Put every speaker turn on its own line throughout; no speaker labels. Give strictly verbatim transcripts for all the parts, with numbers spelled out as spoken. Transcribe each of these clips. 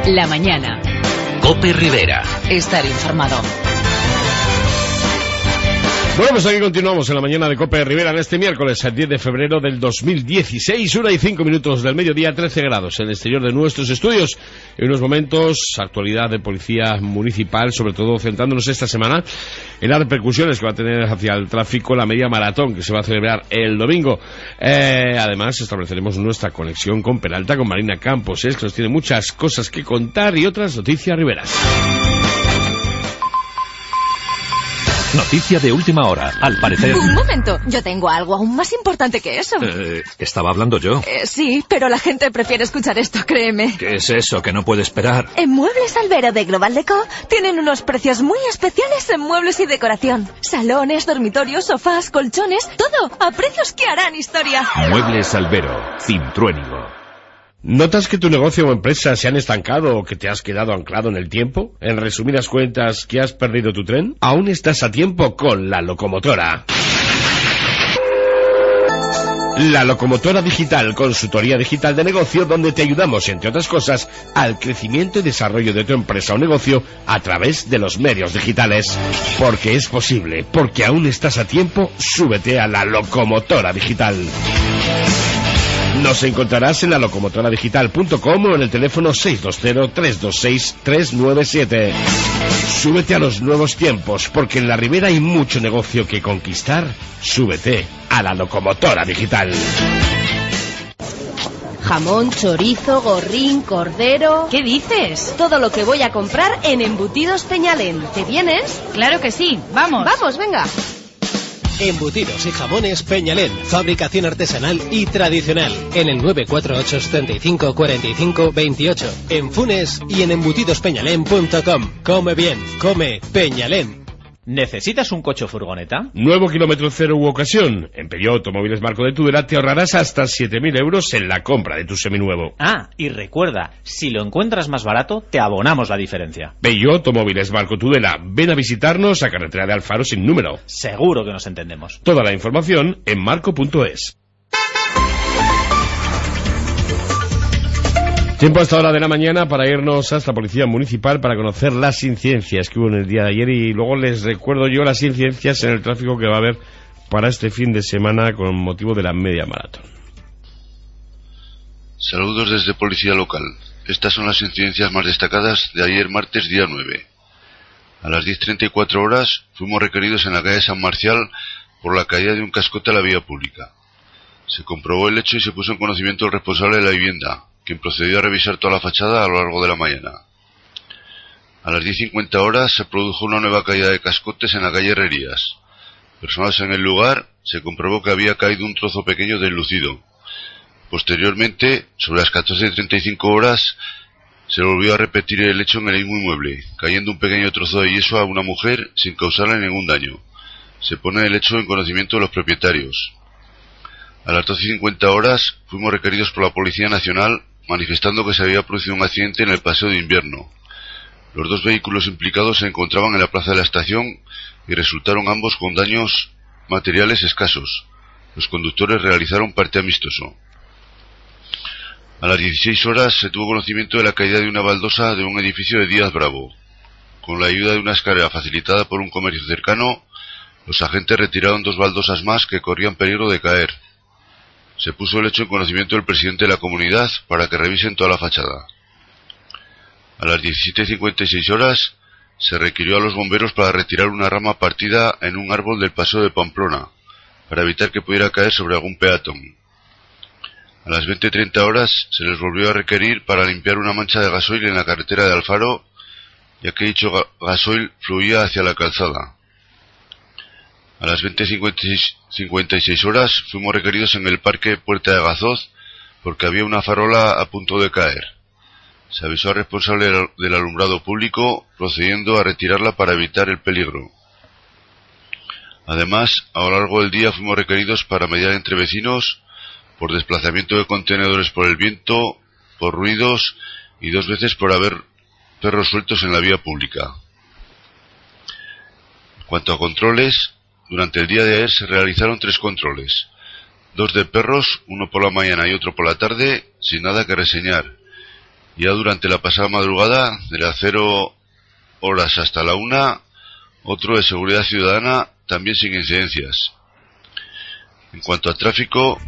La mañana.
COPE Rivera.
Estar informado.
Bueno, pues aquí continuamos en la mañana de COPE Rivera en este miércoles, el diez de febrero del dos mil dieciséis, una y cinco minutos del mediodía, trece grados en el exterior de nuestros estudios. En unos momentos, actualidad de policía municipal, sobre todo centrándonos esta semana en las repercusiones que va a tener hacia el tráfico la media maratón que se va a celebrar el domingo. Eh, además, estableceremos nuestra conexión con Peralta, con Marina Campos, es que nos tiene muchas cosas que contar y otras noticias riveras.
Noticia de última hora, al parecer...
Un momento, yo tengo algo aún más importante que eso.
Eh, estaba hablando yo.
Eh, sí, pero la gente prefiere escuchar esto, créeme.
¿Qué es eso que no puede esperar?
En Muebles Albero de Global Deco tienen unos precios muy especiales en muebles y decoración. Salones, dormitorios, sofás, colchones, todo a precios que harán historia.
Muebles Albero, Cintruénigo.
¿Notas que tu negocio o empresa se han estancado o que te has quedado anclado en el tiempo? En resumidas cuentas, ¿que has perdido tu tren? Aún estás a tiempo con La Locomotora. La Locomotora Digital, consultoría digital de negocio, donde te ayudamos, entre otras cosas, al crecimiento y desarrollo de tu empresa o negocio a través de los medios digitales. Porque es posible, porque aún estás a tiempo, súbete a La Locomotora Digital. Nos encontrarás en la locomotora digital punto com o en el teléfono seis dos cero, tres dos seis, tres nueve siete. Súbete a los nuevos tiempos, porque en la Ribera hay mucho negocio que conquistar. Súbete a la Locomotora Digital.
Jamón, chorizo, gorrín, cordero...
¿Qué dices?
Todo lo que voy a comprar en Embutidos Peñalén. ¿Te vienes?
Claro que sí, vamos.
Vamos, venga.
Embutidos y jamones Peñalén, fabricación artesanal y tradicional. En el nueve cuatro ocho, setenta y cinco, cuarenta y cinco, veintiocho. En Funes y en embutidos peñalén punto com. Come bien, come Peñalén.
¿Necesitas un coche o furgoneta?
Nuevo kilómetro cero u ocasión. En Peugeot Automóviles Marco de Tudela te ahorrarás hasta siete mil euros en la compra de tu seminuevo.
Ah, y recuerda, si lo encuentras más barato, te abonamos la diferencia.
Peugeot Automóviles Marco Tudela. Ven a visitarnos a carretera de Alfaro sin número.
Seguro que nos entendemos.
Toda la información en marco punto es. Tiempo hasta hora de la mañana para irnos hasta la Policía Municipal para conocer las incidencias que hubo en el día de ayer y luego les recuerdo yo las incidencias en el tráfico que va a haber para este fin de semana con motivo de la media maratón.
Saludos desde Policía Local. Estas son las incidencias más destacadas de ayer martes día nueve. A las diez treinta y cuatro horas fuimos requeridos en la calle San Marcial por la caída de un cascote a la vía pública. Se comprobó el hecho y se puso en conocimiento el responsable de la vivienda, quien procedió a revisar toda la fachada a lo largo de la mañana. A las diez cincuenta horas se produjo una nueva caída de cascotes en la calle Herrerías. Personados en el lugar, se comprobó que había caído un trozo pequeño de enlucido. Posteriormente, sobre las catorce treinta y cinco horas, se volvió a repetir el hecho en el mismo inmueble, cayendo un pequeño trozo de yeso a una mujer sin causarle ningún daño. Se pone el hecho en conocimiento de los propietarios. A las doce cincuenta horas fuimos requeridos por la Policía Nacional manifestando que se había producido un accidente en el paseo de invierno. Los dos vehículos implicados se encontraban en la plaza de la estación y resultaron ambos con daños materiales escasos. Los conductores realizaron parte amistoso. A las dieciséis horas se tuvo conocimiento de la caída de una baldosa de un edificio de Díaz Bravo. Con la ayuda de una escalera facilitada por un comercio cercano, los agentes retiraron dos baldosas más que corrían peligro de caer. Se puso el hecho en conocimiento del presidente de la comunidad para que revisen toda la fachada. A las diecisiete cincuenta y seis horas se requirió a los bomberos para retirar una rama partida en un árbol del paseo de Pamplona, para evitar que pudiera caer sobre algún peatón. A las veinte treinta horas se les volvió a requerir para limpiar una mancha de gasoil en la carretera de Alfaro, ya que dicho gasoil fluía hacia la calzada. A las veinte cincuenta y seis horas fuimos requeridos en el parque Puerta de Gazoz porque había una farola a punto de caer. Se avisó al responsable del alumbrado público procediendo a retirarla para evitar el peligro. Además, a lo largo del día fuimos requeridos para mediar entre vecinos por desplazamiento de contenedores por el viento, por ruidos y dos veces por haber perros sueltos en la vía pública. En cuanto a controles, durante el día de ayer se realizaron tres controles, dos de perros, uno por la mañana y otro por la tarde, sin nada que reseñar, Ya durante la pasada madrugada, de las cero horas hasta la una, otro de seguridad ciudadana, también sin incidencias. En cuanto al tráfico...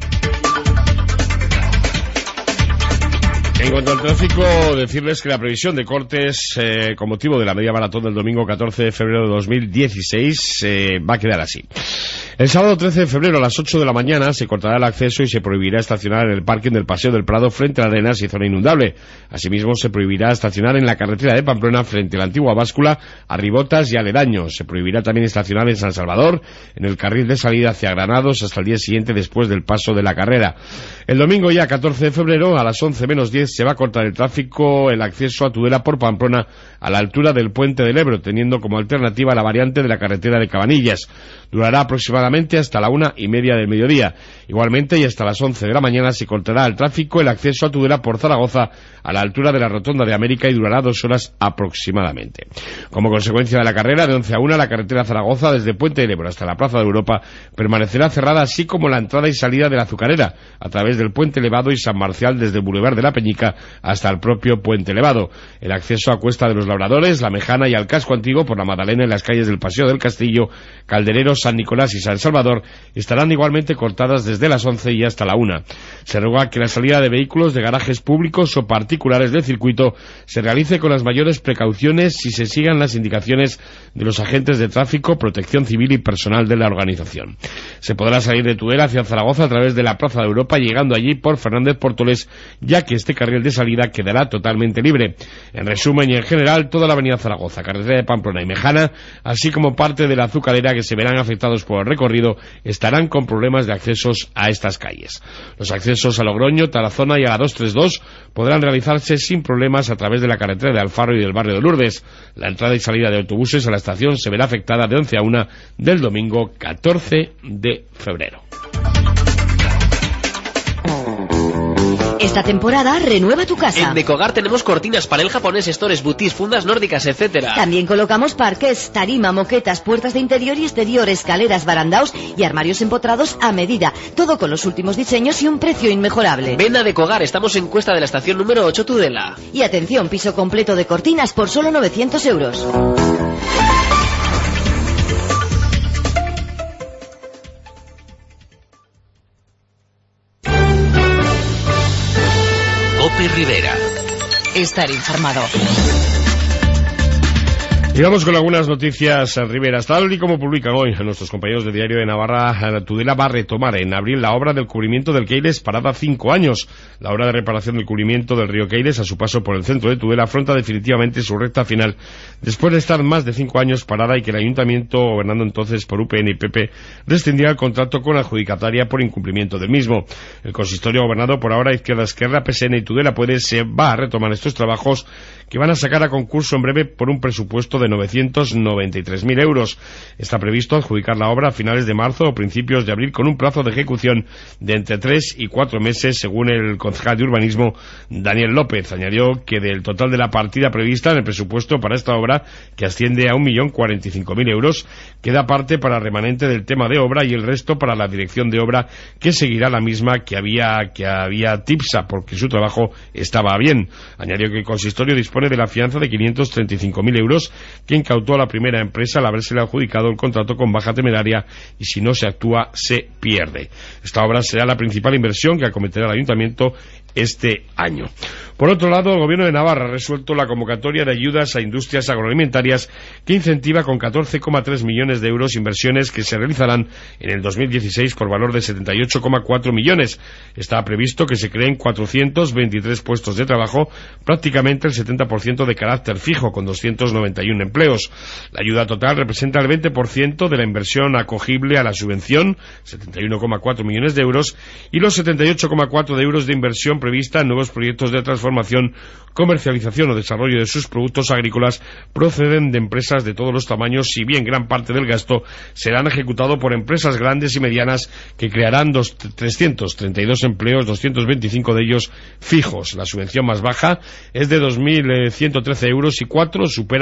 En cuanto al tráfico, decirles que la previsión de cortes eh, con motivo de la media maratón del domingo catorce de febrero de dos mil dieciséis eh, va a quedar así. El sábado trece de febrero a las ocho de la mañana se cortará el acceso y se prohibirá estacionar en el parking del Paseo del Prado frente a Arenas y zona inundable. Asimismo, se prohibirá estacionar en la carretera de Pamplona frente a la antigua báscula, a Ribotas y aledaños. Se prohibirá también estacionar en San Salvador, en el carril de salida hacia Granados hasta el día siguiente después del paso de la carrera. El domingo ya catorce de febrero a las once menos diez se va a cortar el tráfico, el acceso a Tudela por Pamplona a la altura del Puente del Ebro, teniendo como alternativa la variante de la carretera de Cabanillas. Durará aproximadamente hasta la una y media del mediodía. Igualmente, y hasta las once de la mañana se cortará el tráfico el acceso a Tudela por Zaragoza a la altura de la Rotonda de América y durará dos horas aproximadamente. Como consecuencia de la carrera, de once a una, la carretera Zaragoza desde Puente del Ebro hasta la Plaza de Europa permanecerá cerrada, así como la entrada y salida de la Azucarera a través del Puente Elevado y San Marcial desde el Boulevard de la Peñica hasta el propio Puente Elevado. El acceso a Cuesta de los Labradores, La Mejana y al casco antiguo por la Madalena en las calles del Paseo del Castillo, Calderero, San Nicolás y San Salvador estarán igualmente cortadas desde las once y hasta la una. Se ruega que la salida de vehículos de garajes públicos o particulares del circuito se realice con las mayores precauciones y se sigan las indicaciones de los agentes de tráfico, protección civil y personal de la organización. Se podrá salir de Tudela hacia Zaragoza a través de la Plaza de Europa, llegando allí por Fernández Portoles, ya que este carril de salida quedará totalmente libre. En resumen y en general, toda la avenida Zaragoza, carretera de Pamplona y Mejana, así como parte de la Azucarera que se verán afectados por el recorrido, estarán con problemas de accesos a estas calles. Los accesos a Logroño, Tarazona y a la doscientos treinta y dos podrán realizarse sin problemas a través de la carretera de Alfaro y del barrio de Lourdes. La entrada y salida de autobuses a la estación se verá afectada de once a una del domingo catorce de febrero.
Esta temporada renueva tu casa.
En Decogar tenemos cortinas, panel japonés, stores, boutis, fundas nórdicas, etcétera.
También colocamos parqués, tarima, moquetas, puertas de interior y exterior, escaleras, barandaos y armarios empotrados a medida. Todo con los últimos diseños y un precio inmejorable.
Ven a Decogar, estamos en Cuesta de la estación número ocho, Tudela.
Y atención, piso completo de cortinas por solo novecientos euros.
COPE Rivera.
Estar informado.
Y vamos con algunas noticias, Rivera. Tal y como publican hoy nuestros compañeros de Diario de Navarra, Tudela va a retomar en abril la obra del cubrimiento del Keiles, parada cinco años. La obra de reparación del cubrimiento del río Keiles, a su paso por el centro de Tudela, afronta definitivamente su recta final, después de estar más de cinco años parada y que el ayuntamiento, gobernando entonces por U P N y P P, rescindía el contrato con la adjudicataria por incumplimiento del mismo. El consistorio, gobernado por ahora Izquierda Esquerra, P S N y Tudela Puede, se va a retomar estos trabajos que van a sacar a concurso en breve por un presupuesto de novecientos noventa y tres mil euros. Está previsto adjudicar la obra a finales de marzo o principios de abril con un plazo de ejecución de entre tres y cuatro meses, según el concejal de urbanismo Daniel López. Añadió que del total de la partida prevista en el presupuesto para esta obra, que asciende a un millón cuarenta y cinco mil euros, queda parte para remanente del tema de obra y el resto para la dirección de obra, que seguirá la misma que había que había TIPSA, porque su trabajo estaba bien. Añadió que el consistorio dispone de la fianza de quinientos treinta y cinco mil euros que incautó a la primera empresa al habérsele adjudicado el contrato con baja temeraria, y si no se actúa se pierde. Esta obra será la principal inversión que acometerá el ayuntamiento este año. Por otro lado, el Gobierno de Navarra ha resuelto la convocatoria de ayudas a industrias agroalimentarias que incentiva con catorce coma tres millones de euros inversiones que se realizarán en el dos mil dieciséis por valor de setenta y ocho coma cuatro millones. Está previsto que se creen cuatrocientos veintitrés puestos de trabajo, prácticamente el setenta por ciento de carácter fijo, con doscientos noventa y uno empleos. La ayuda total representa el veinte por ciento de la inversión acogible a la subvención, setenta y uno coma cuatro millones de euros, y los setenta y ocho coma cuatro de euros de inversión prevista en nuevos proyectos de transformación, comercialización o desarrollo de sus productos agrícolas proceden de empresas de todos los tamaños, si bien gran parte del gasto serán ejecutado por empresas grandes y medianas que crearán dos, trescientos treinta y dos empleos, doscientos veinticinco de ellos fijos. La subvención más baja es de dos mil ciento trece euros y cuatro superan el millón de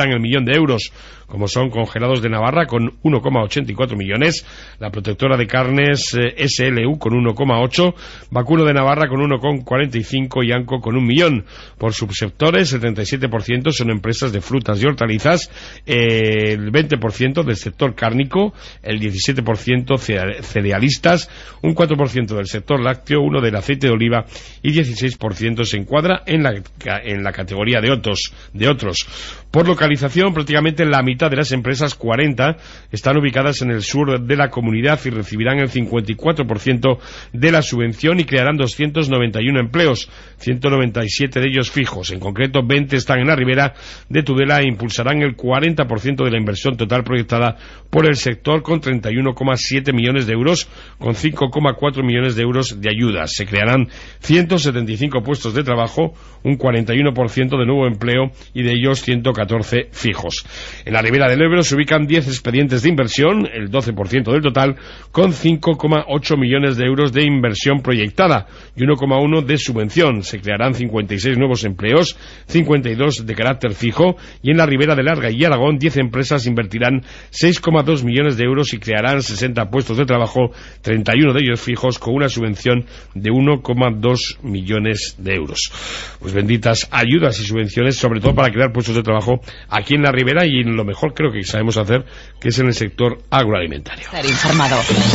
de euros, como son Congelados de Navarra con uno coma ochenta y cuatro millones, la Protectora de Carnes eh, S L U con uno coma ocho, Vacuno de Navarra con uno coma cuarenta y cinco y Anco con un millón. Por subsectores, el treinta y siete por ciento son empresas de frutas y hortalizas, eh, el veinte por ciento del sector cárnico, el diecisiete por ciento cerealistas, un cuatro por ciento del sector lácteo, uno del aceite de oliva y dieciséis por ciento se encuadra en la, en la categoría de otros, de otros. Por localización, prácticamente la mitad de las empresas, cuarenta, están ubicadas en el sur de la comunidad y recibirán el cincuenta y cuatro por ciento de la subvención y crearán doscientos noventa y uno empleos, ciento noventa y siete de ellos fijos. En concreto, veinte están en la ribera de Tudela e impulsarán el cuarenta por ciento de la inversión total proyectada por el sector, con treinta y uno coma siete millones de euros, con cinco coma cuatro millones de euros de ayudas. Se crearán ciento setenta y cinco puestos de trabajo, un cuarenta y uno por ciento de nuevo empleo y de ellos ciento catorce fijos. En la ribera del Ebro se ubican diez expedientes de inversión, el doce por ciento del total, con cinco coma ocho millones de euros de inversión proyectada y uno coma uno de subvención. Se crearán cincuenta y seis nuevos empleos, cincuenta y dos de carácter fijo, y en la ribera de Larga y Aragón diez empresas invertirán seis coma dos millones de euros y crearán sesenta puestos de trabajo, treinta y uno de ellos fijos, con una subvención de uno coma dos millones de euros. Pues benditas ayudas y subvenciones, sobre todo para crear puestos de trabajo aquí en la ribera y en lo mejor creo que sabemos hacer, que es en el sector agroalimentario.
Estar informado.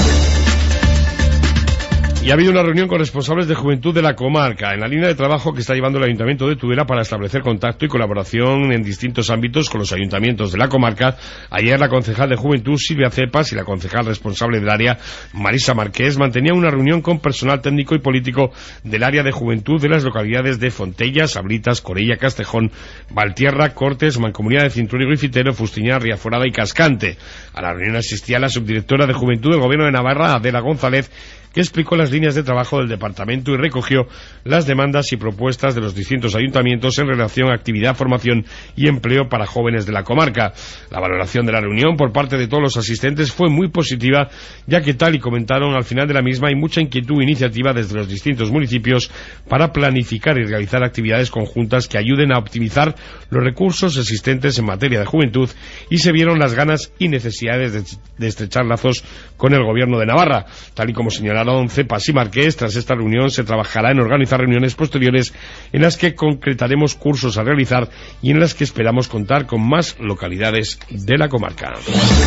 Y ha habido una reunión con responsables de juventud de la comarca, en la línea de trabajo que está llevando el Ayuntamiento de Tudela para establecer contacto y colaboración en distintos ámbitos con los ayuntamientos de la comarca. Ayer la concejal de Juventud, Silvia Cepas, y la concejal responsable del área, Marisa Marqués, mantenían una reunión con personal técnico y político del área de juventud de las localidades de Fontella, Sablitas, Corella, Castejón, Valtierra, Cortes, Mancomunidad de Cintruénigo y Fitero, Fustiñar, Riaforada y Cascante. A la reunión asistía la subdirectora de Juventud del Gobierno de Navarra, Adela González, que explicó las líneas de trabajo del departamento y recogió las demandas y propuestas de los distintos ayuntamientos en relación a actividad, formación y empleo para jóvenes de la comarca. La valoración de la reunión por parte de todos los asistentes fue muy positiva, ya que, tal y comentaron al final de la misma, hay mucha inquietud e iniciativa desde los distintos municipios para planificar y realizar actividades conjuntas que ayuden a optimizar los recursos existentes en materia de juventud, y se vieron las ganas y necesidades de, de estrechar lazos con el Gobierno de Navarra. Tal y como señalaron Cepas y Marqués, tras esta reunión se trabajará en organizar reuniones posteriores en las que concretaremos cursos a realizar y en las que esperamos contar con más localidades de la comarca.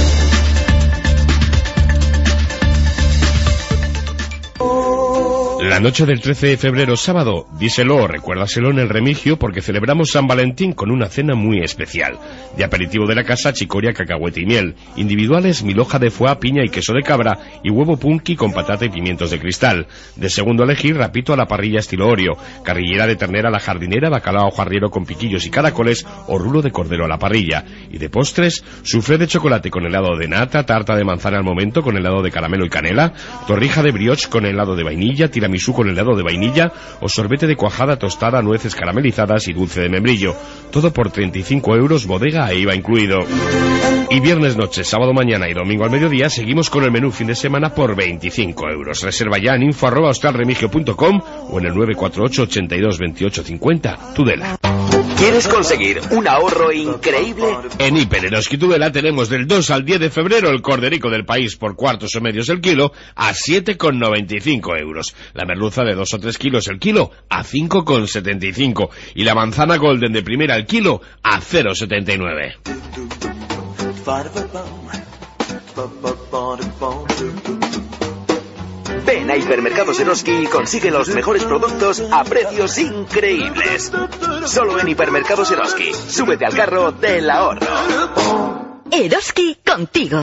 La noche del trece de febrero, sábado, díselo, recuérdaselo en el Remigio, porque celebramos San Valentín con una cena muy especial. De aperitivo de la casa, chicoria, cacahuete y miel. Individuales, mil hoja de foie, piña y queso de cabra, y huevo punky con patata y pimientos de cristal. De segundo elegir, rapito a la parrilla estilo Oreo, carrillera de ternera a la jardinera, bacalao jarriero con piquillos y caracoles, o rulo de cordero a la parrilla. Y de postres, soufflé de chocolate con helado de nata, tarta de manzana al momento con helado de caramelo y canela, torrija de brioche con helado de vainilla, tiramisú con helado de vainilla o sorbete de cuajada tostada, nueces caramelizadas y dulce de membrillo. Todo por treinta y cinco euros, bodega e I V A incluido. Y viernes noche, sábado mañana y domingo al mediodía seguimos con el menú fin de semana por veinticinco euros. Reserva ya en info arroba hostalremigio punto com o en el nueve cuatro ocho, ochenta y dos, veintiocho cincuenta. Tudela.
¿Quieres conseguir un ahorro increíble?
En Hiper Eroski Tudela tenemos del dos al diez de febrero el corderico del país por cuartos o medios el kilo a siete con noventa y cinco euros. La merluza de dos o tres kilos el kilo a cinco con setenta y cinco. Y la manzana golden de primera el kilo a cero con setenta y nueve.
Ven a Hipermercados Eroski y consigue los mejores productos a precios increíbles. Solo en Hipermercados Eroski. Súbete al carro del ahorro.
Eroski contigo.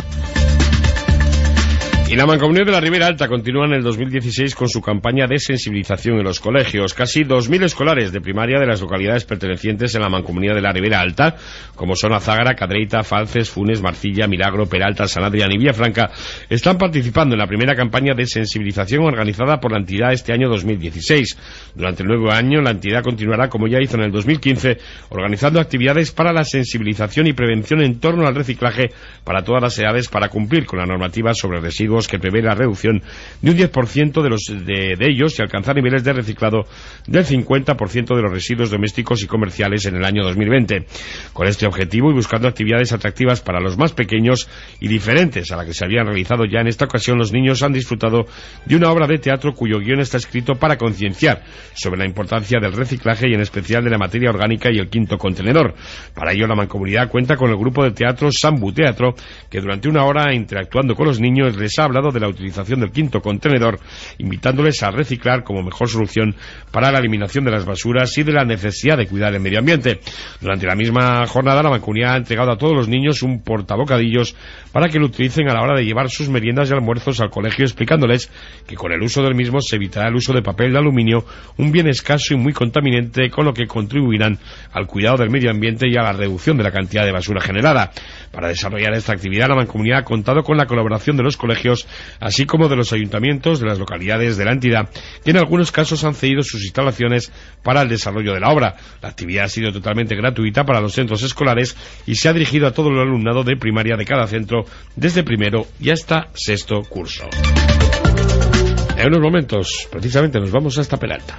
Y la Mancomunidad de la Ribera Alta continúa en el dos mil dieciséis con su campaña de sensibilización en los colegios. Casi dos mil escolares de primaria de las localidades pertenecientes en la Mancomunidad de la Ribera Alta, como son Azágara, Cadreita, Falces, Funes, Marcilla, Milagro, Peralta, San Adrián y Villafranca, están participando en la primera campaña de sensibilización organizada por la entidad este año dos mil dieciséis. Durante el nuevo año, la entidad continuará, como ya hizo en el dos mil quince, organizando actividades para la sensibilización y prevención en torno al reciclaje para todas las edades, para cumplir con la normativa sobre residuos objetivos que prevé la reducción de un diez por ciento de, los, de, de ellos y alcanzar niveles de reciclado del cincuenta por ciento de los residuos domésticos y comerciales en el año dos mil veinte. Con este objetivo y buscando actividades atractivas para los más pequeños y diferentes a la que se habían realizado ya en esta ocasión, los niños han disfrutado de una obra de teatro cuyo guión está escrito para concienciar sobre la importancia del reciclaje y en especial de la materia orgánica y el quinto contenedor. Para ello la mancomunidad cuenta con el grupo de teatro Sambu Teatro, que durante una hora interactuando con los niños les ha hablado de la utilización del quinto contenedor, invitándoles a reciclar como mejor solución para la eliminación de las basuras y de la necesidad de cuidar el medio ambiente. Durante la misma jornada la mancomunidad ha entregado a todos los niños un portabocadillos para que lo utilicen a la hora de llevar sus meriendas y almuerzos al colegio, explicándoles que con el uso del mismo se evitará el uso de papel de aluminio, un bien escaso y muy contaminante, con lo que contribuirán al cuidado del medio ambiente y a la reducción de la cantidad de basura generada. Para desarrollar esta actividad la mancomunidad ha contado con la colaboración de los colegios, así como de los ayuntamientos de las localidades de la entidad, que en algunos casos han cedido sus instalaciones para el desarrollo de la obra. La actividad ha sido totalmente gratuita para los centros escolares y se ha dirigido a todo el alumnado de primaria de cada centro, desde primero y hasta sexto curso. En unos momentos, precisamente, nos vamos hasta Peralta.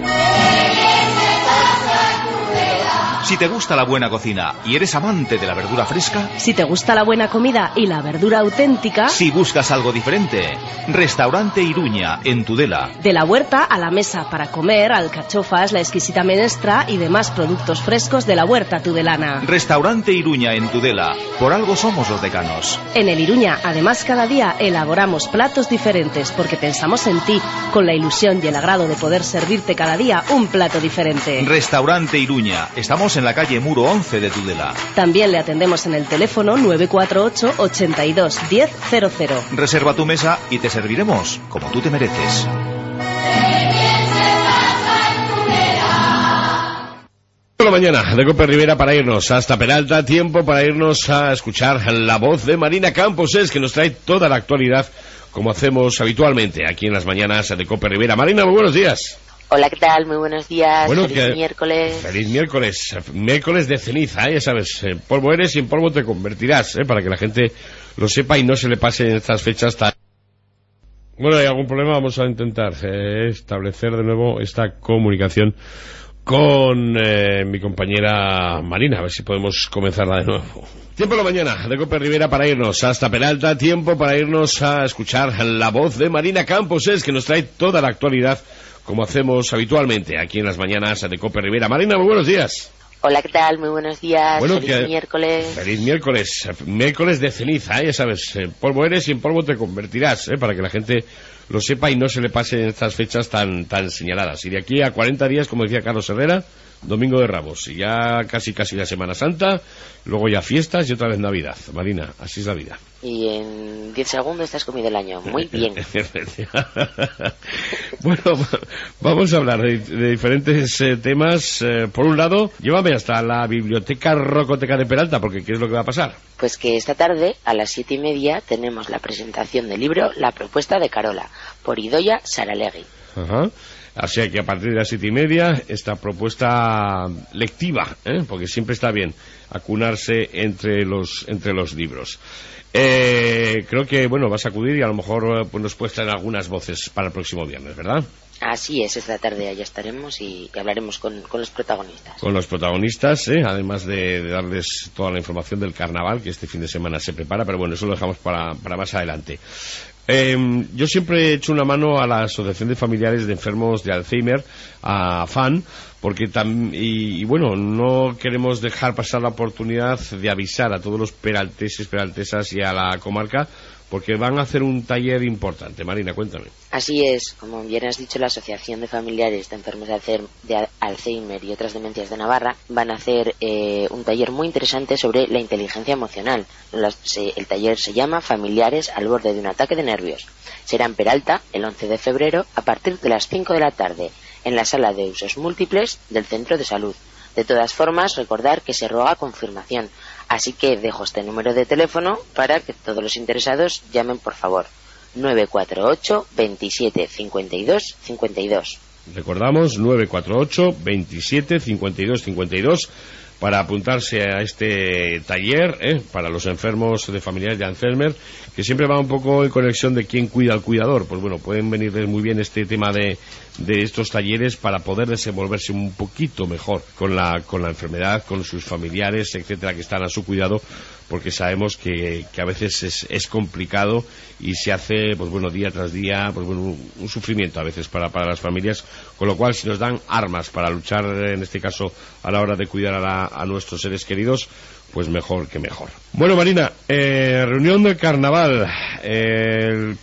Si te gusta la buena cocina y eres amante de la verdura fresca,
si te gusta la buena comida y la verdura auténtica,
si buscas algo diferente, Restaurante Iruña, en Tudela.
De la huerta a la mesa para comer, alcachofas, la exquisita menestra y demás productos frescos de la huerta tudelana.
Restaurante Iruña, en Tudela. Por algo somos los decanos.
En el Iruña, además, cada día elaboramos platos diferentes porque pensamos en ti, con la ilusión y el agrado de poder servirte cada día un plato diferente.
Restaurante Iruña. Estamos en la calle Muro once de Tudela.
También le atendemos en el teléfono nueve cuatro ocho, ochenta y dos, diez cero cero.
Reserva tu mesa y te serviremos como tú te mereces.
La mañana de Cope Rivera para irnos hasta Peralta, tiempo para irnos a escuchar la voz de Marina Campos, es que nos trae toda la actualidad como hacemos habitualmente aquí en las mañanas de Cope Rivera. Marina, muy buenos días.
Hola, ¿qué tal? Muy buenos días.
Bueno,
feliz
que,
miércoles.
Feliz miércoles. Miércoles de ceniza, ¿eh? Ya sabes, en polvo eres y en polvo te convertirás, ¿eh? Para que la gente lo sepa y no se le pase en estas fechas tan... Bueno, ¿hay algún problema? Vamos a intentar eh, establecer de nuevo esta comunicación con eh, mi compañera Marina, a ver si podemos comenzarla de nuevo. Tiempo de la mañana de Cope Rivera para irnos hasta Peralta, tiempo para irnos a escuchar la voz de Marina Campos, es que nos trae toda la actualidad como hacemos habitualmente aquí en las mañanas de Cope Rivera. Marina, muy buenos días.
Hola, ¿qué tal? Muy buenos días.
Bueno,
feliz
que,
miércoles.
Feliz miércoles. Miércoles de ceniza, ¿eh? Ya sabes, en polvo eres y en polvo te convertirás, ¿eh? Para que la gente lo sepa y no se le pase en estas fechas tan, tan señaladas. Y de aquí a cuarenta días, como decía Carlos Herrera, Domingo de Ramos. Y ya casi casi la Semana Santa, luego ya fiestas y otra vez Navidad. Marina, así es la vida.
Y en diez segundos te has comido el año. Muy bien.
Bueno, vamos a hablar de, de diferentes eh, temas. Eh, por un lado, llévame hasta la Biblioteca Rocoteca de Peralta, porque ¿qué es lo que va a pasar?
Pues que esta tarde, a las siete y media, tenemos la presentación del libro La propuesta de Carola, por Idoia Saralegui.
Ajá. Así que a partir de las siete y media, esta propuesta lectiva, ¿eh? Porque siempre está bien acunarse entre los, entre los libros. Eh, creo que, bueno, vas a acudir y a lo mejor pues, nos puedes traer algunas voces para el próximo viernes, ¿verdad?
Así es, esta tarde allá estaremos y, y hablaremos con, con los protagonistas.
Con los protagonistas, ¿eh? Además de, de darles toda la información del carnaval que este fin de semana se prepara, pero bueno, eso lo dejamos para, para más adelante. Eh, yo siempre he hecho una mano a la Asociación de Familiares de Enfermos de Alzheimer, a FAN, porque tam, y, y bueno, no queremos dejar pasar la oportunidad de avisar a todos los peralteses, peraltesas y a la comarca, porque van a hacer un taller importante. Marina, cuéntame.
Así es, como bien has dicho, la Asociación de Familiares de Enfermos de Alzheimer y otras demencias de Navarra van a hacer eh, un taller muy interesante sobre la inteligencia emocional. El taller se llama Familiares al borde de un ataque de nervios. Será en Peralta el once de febrero a partir de las cinco de la tarde en la sala de usos múltiples del Centro de Salud. De todas formas, recordar que se roga confirmación. Así que dejo este número de teléfono para que todos los interesados llamen, por favor. nueve cuatro ocho, veintisiete, cincuenta y dos, cincuenta y dos.
Recordamos, nueve cuatro ocho, veintisiete, cincuenta y dos, cincuenta y dos. para apuntarse a este taller, ¿eh? Para los enfermos de familiares de Alzheimer, que siempre va un poco en conexión de quién cuida al cuidador. Pues bueno, pueden venirles muy bien este tema de, de estos talleres para poder desenvolverse un poquito mejor con la, con la enfermedad, con sus familiares, etcétera, que están a su cuidado, porque sabemos que, que a veces es, es complicado y se hace, pues bueno, día tras día, pues bueno, un, un sufrimiento a veces para, para las familias, con lo cual si nos dan armas para luchar, en este caso, a la hora de cuidar a, la, a nuestros seres queridos, pues mejor que mejor. Bueno, Marina, eh, reunión del carnaval, eh, el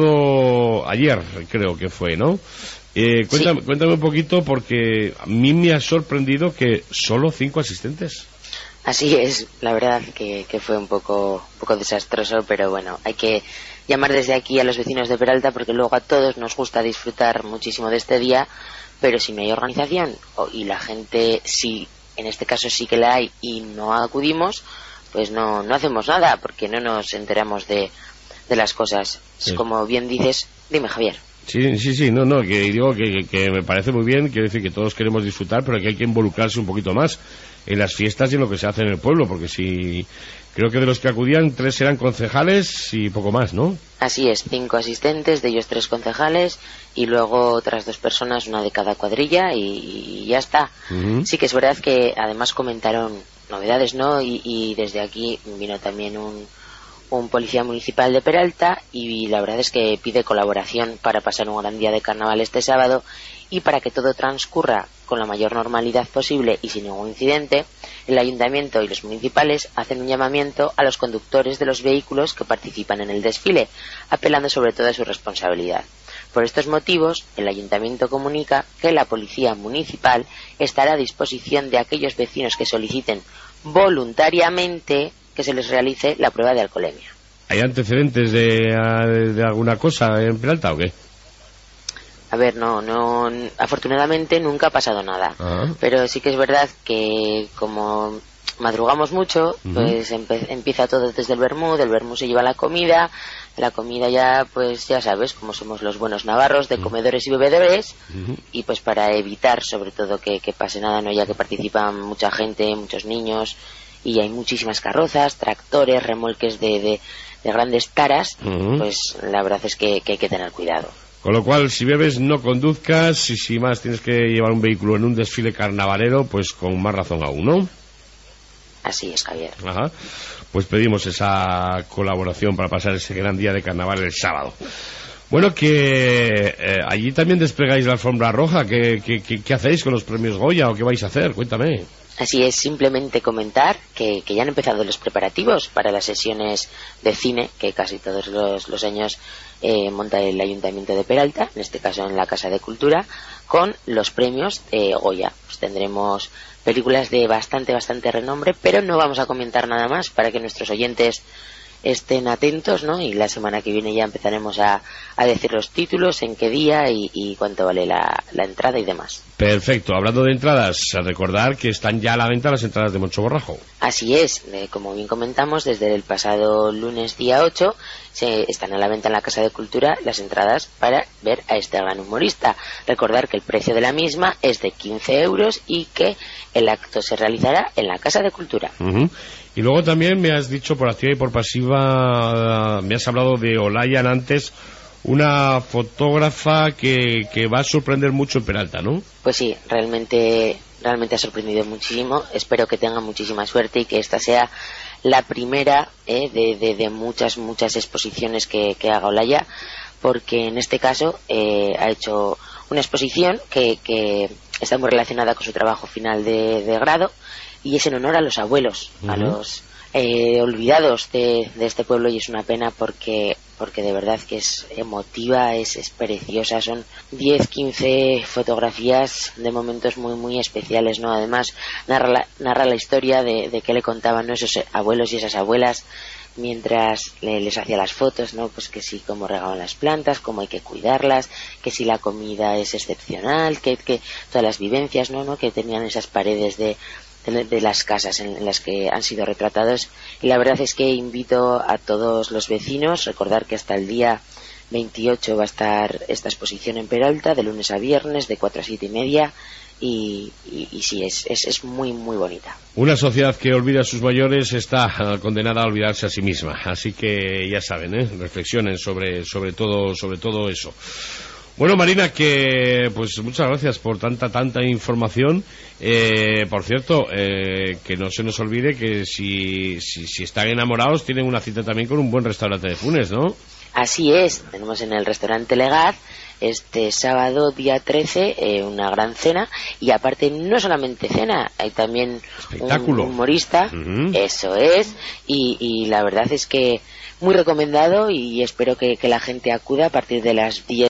pasado ayer creo que fue, ¿no? Eh, cuéntame, sí. cuéntame un poquito, porque a mí me ha sorprendido que solo cinco asistentes.
Así es, la verdad que, que fue un poco, un poco desastroso, pero bueno, hay que llamar desde aquí a los vecinos de Peralta, porque luego a todos nos gusta disfrutar muchísimo de este día, pero si no hay organización y la gente, sí, en este caso sí que la hay y no acudimos, pues no, no hacemos nada, porque no nos enteramos de, de las cosas. Sí. Como bien dices, dime, Javier.
Sí, sí, sí, no, no, que digo que, que, que me parece muy bien, quiero decir que todos queremos disfrutar, pero que hay que involucrarse un poquito más en las fiestas y en lo que se hace en el pueblo, porque si creo que de los que acudían, tres eran concejales y poco más, ¿no?
Así es, cinco asistentes, de ellos tres concejales y luego otras dos personas, una de cada cuadrilla y, y ya está. Uh-huh. Sí que es verdad que además comentaron novedades, ¿no? Y, y desde aquí vino también un, un policía municipal de Peralta y la verdad es que pide colaboración para pasar un gran día de carnaval este sábado y para que todo transcurra con la mayor normalidad posible y sin ningún incidente. El ayuntamiento y los municipales hacen un llamamiento a los conductores de los vehículos que participan en el desfile, apelando sobre todo a su responsabilidad. Por estos motivos, el ayuntamiento comunica que la policía municipal estará a disposición de aquellos vecinos que soliciten voluntariamente que se les realice la prueba de alcoholemia.
¿Hay antecedentes de, de alguna cosa en Peralta o qué?
A ver, no, no, afortunadamente nunca ha pasado nada, uh-huh. Pero sí que es verdad que como madrugamos mucho, uh-huh. Pues empe- empieza todo desde el vermú, del vermú se lleva la comida, la comida ya, pues ya sabes, como somos los buenos navarros de uh-huh. comedores y bebedores, uh-huh. Y pues para evitar sobre todo que, que pase nada, no, ya que participan mucha gente, muchos niños, y hay muchísimas carrozas, tractores, remolques de, de, de grandes taras, uh-huh. Pues la verdad es que, que hay que tener cuidado.
Con lo cual, si bebes, no conduzcas, y si más tienes que llevar un vehículo en un desfile carnavalero, pues con más razón aún, ¿no?
Así es, Javier.
Ajá. Pues pedimos esa colaboración para pasar ese gran día de carnaval el sábado. Bueno, que eh, allí también desplegáis la alfombra roja. ¿Qué, qué, qué, ¿Qué hacéis con los premios Goya o qué vais a hacer? Cuéntame.
Así es, simplemente comentar que, que ya han empezado los preparativos para las sesiones de cine, que casi todos los, los años eh, monta el Ayuntamiento de Peralta, en este caso en la Casa de Cultura, con los premios de Goya. Pues tendremos películas de bastante, bastante renombre, pero no vamos a comentar nada más para que nuestros oyentes estén atentos, ¿no? Y la semana que viene ya empezaremos a, a decir los títulos, en qué día y, y cuánto vale la, la entrada y demás.
Perfecto. Hablando de entradas, a recordar que están ya a la venta las entradas de Moncho Borrajo.
Así es. Eh, como bien comentamos, desde el pasado lunes día ocho se están a la venta en la Casa de Cultura las entradas para ver a este gran humorista. Recordar que el precio de la misma es de quince euros y que el acto se realizará en la Casa de Cultura.
Uh-huh. Y luego también me has dicho por activa y por pasiva, me has hablado de Olayan antes, una fotógrafa que, que va a sorprender mucho en Peralta, ¿no?
Pues sí, realmente, realmente ha sorprendido muchísimo. Espero que tenga muchísima suerte y que esta sea la primera eh, de, de, de muchas, muchas exposiciones que, que haga Olaya, porque en este caso eh, ha hecho una exposición que, que está muy relacionada con su trabajo final de, de grado, y es en honor a los abuelos, uh-huh. a los eh, olvidados de, de este pueblo, y es una pena porque porque de verdad que es emotiva, es, es preciosa. Son diez, quince fotografías de momentos muy muy especiales, ¿no? Además narra la, narra la historia de, de qué le contaban, ¿no?, esos abuelos y esas abuelas mientras le, les hacía las fotos, ¿no? Pues que sí, cómo regaban las plantas, cómo hay que cuidarlas, que si la comida es excepcional, que, que todas las vivencias, ¿no? ¿no? que tenían esas paredes de De, de las casas en las que han sido retratados. Y la verdad es que invito a todos los vecinos, recordar que hasta el día veintiocho va a estar esta exposición en Peralta, de lunes a viernes, de cuatro a siete y media. Y, y, y sí, es, es, es muy, muy bonita.
Una sociedad que olvida a sus mayores está condenada a olvidarse a sí misma. Así que ya saben, ¿eh? Reflexionen sobre, sobre, todo, sobre todo eso. Bueno, Marina, que pues muchas gracias por tanta, tanta información. Eh, por cierto, eh, que no se nos olvide que si, si, si están enamorados tienen una cita también con un buen restaurante de Funes, ¿no?
Así es, tenemos en el restaurante Legaz este sábado día trece eh, una gran cena, y aparte no solamente cena, hay también
espectáculo,
un humorista,
uh-huh.
Eso es, y, y la verdad es que muy recomendado, y espero que, que la gente acuda a partir de las diez